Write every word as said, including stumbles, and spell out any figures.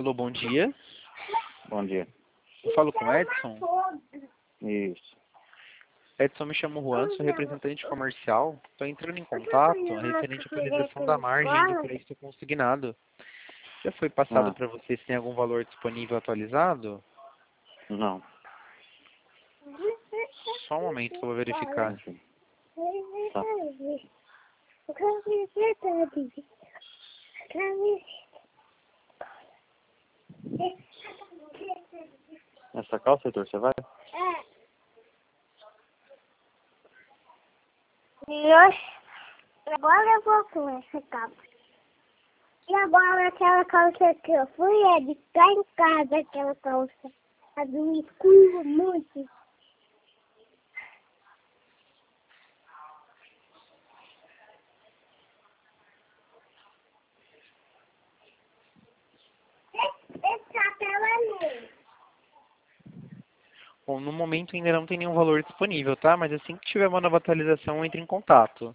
Alô, bom dia. Bom dia. Eu falo com o Edson. Isso. Edson, me chamo Juan, sou representante comercial. Estou entrando em contato referente à atualização da margem do crédito consignado. Já foi passado Ah, para você se tem algum valor disponível atualizado? não. Só um momento que eu vou verificar. Enfim. Tá. Essa calça, Heitor, você vai? E hoje, agora eu vou com essa capa. E agora aquela calça que eu fui é de cá em casa, aquela calça. A do escuro muito. Esse chapéu é meu. Bom, no momento ainda não tem nenhum valor disponível, tá? Mas assim que tiver uma nova atualização, entre em contato.